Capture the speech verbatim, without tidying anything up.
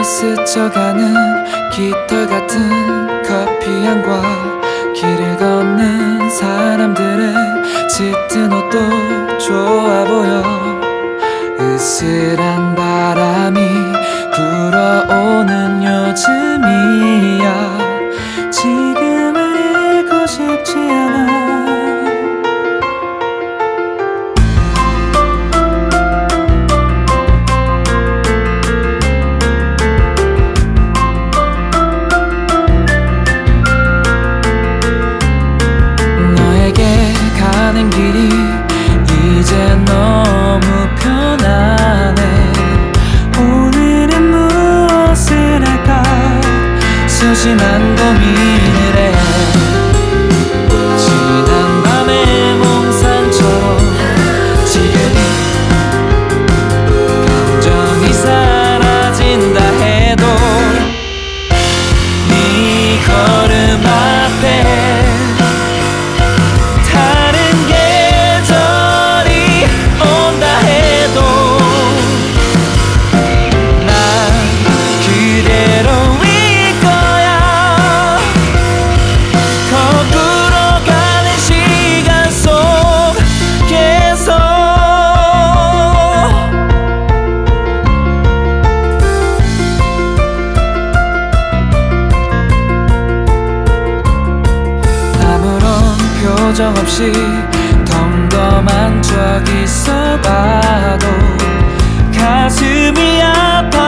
스쳐가는 깃털 같은 커피향과 길을 걷는 사람들의 짙은 옷도 좋아 보여. 으스란 바람이 불어오는 요즘이야. 지금은 읽고 싶지 않아. 가는 길이 이제 너무 편하네. 오늘은 무엇을 할까 소심한 고민을 해. 지난 밤의 몽상처럼 지금 감정이 사라진다 해도 네 걸음 앞에 표정 없이 덤덤한 적 있어봐도 가슴이 아파.